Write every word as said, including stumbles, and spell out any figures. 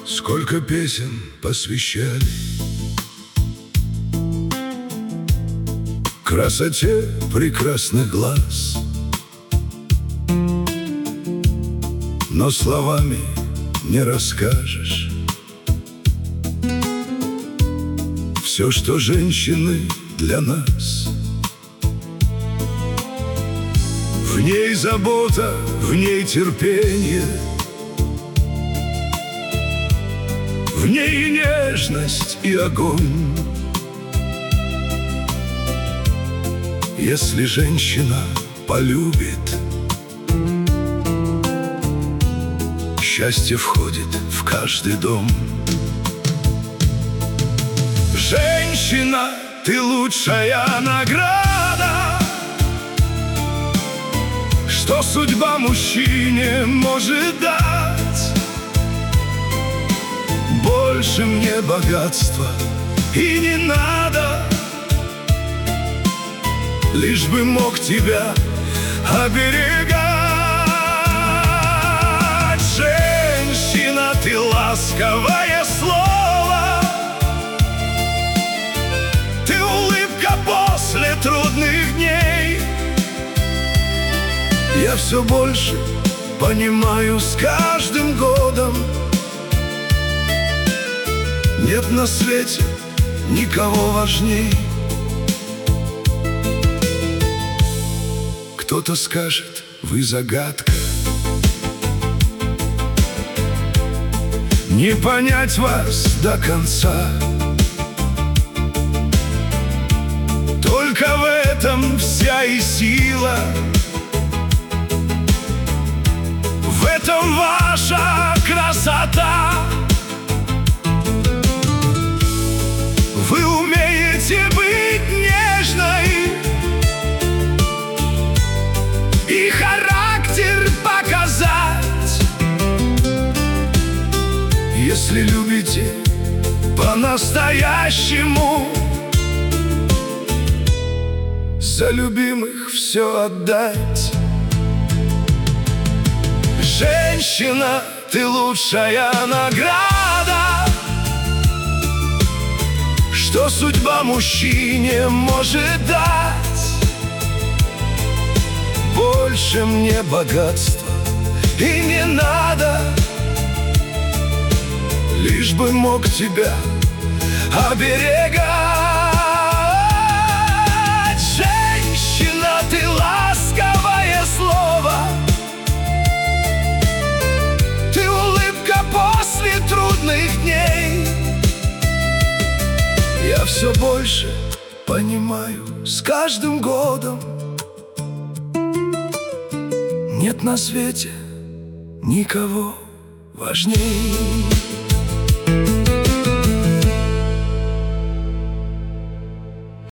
Сколько песен посвящали красоте прекрасных глаз, но словами не расскажешь все, что женщины для нас. В ней забота, в ней терпение, в ней и нежность, и огонь. Если женщина полюбит, счастье входит в каждый дом. Женщина, ты лучшая награда, что судьба мужчине может дать. Больше мне богатства и не надо, лишь бы мог тебя оберегать. Женщина, ты ласковое слово, ты улыбка после трудных дней. Я все больше понимаю с каждым годом, нет на свете никого важней. Кто-то скажет, вы загадка, не понять вас до конца. Только в этом вся и сила, в этом ваша красота. Вы умеете быть нежной и характер показать. Если любите по-настоящему, за любимых все отдать. Женщина, ты лучшая награда, что судьба мужчине может дать. Больше мне богатства и не надо, лишь бы мог тебя оберегать. Женщина, ты ласковое слово, ты улыбка после трудных дней. Я все больше понимаю с каждым годом, нет на свете никого важней.